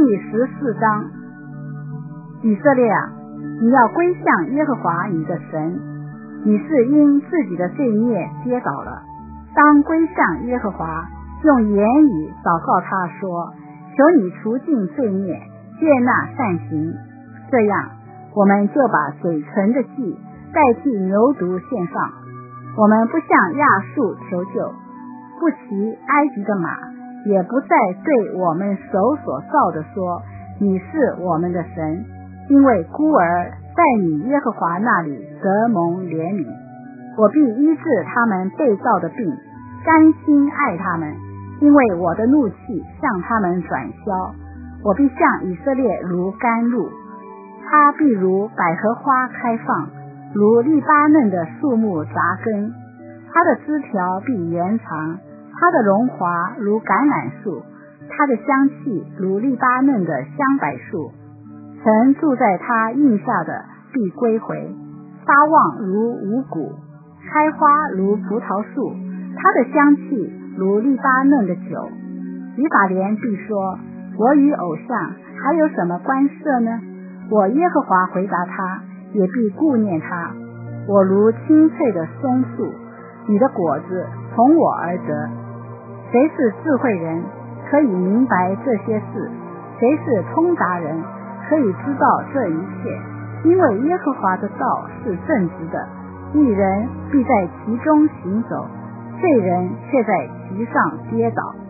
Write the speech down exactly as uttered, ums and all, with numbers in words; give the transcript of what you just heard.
第十四章。以色列啊，你要归向耶和华你的神，你是因自己的罪孽跌倒了，当归向耶和华，用言语祷告他说，求你除尽罪孽，接纳善行。这样我们就把嘴唇的祭代替牛犊献上，我们不向亚述求救，不骑埃及的马，也不再对我们手所造的说，你是我们的神，因为孤儿在你耶和华那里得蒙怜悯。我必医治他们被造的病，甘心爱他们，因为我的怒气向他们转消。我必向以色列如甘露，它必如百合花开放，如利巴嫩的树木扎根，它的枝条必延长，它的荣华如橄榄树，它的香气如利巴嫩的香柏树。曾住在它荫下的必归回，发旺如五谷，开花如葡萄树，它的香气如利巴嫩的酒。以法莲必说，我与偶像还有什么关涉呢？我耶和华回答他，也必顾念他。我如青翠的松树，你的果子从我而得。谁是智慧人，可以明白这些事？谁是通达人，可以知道这一切？因为耶和华的道是正直的，义人必在其中行走，罪人却在其上跌倒。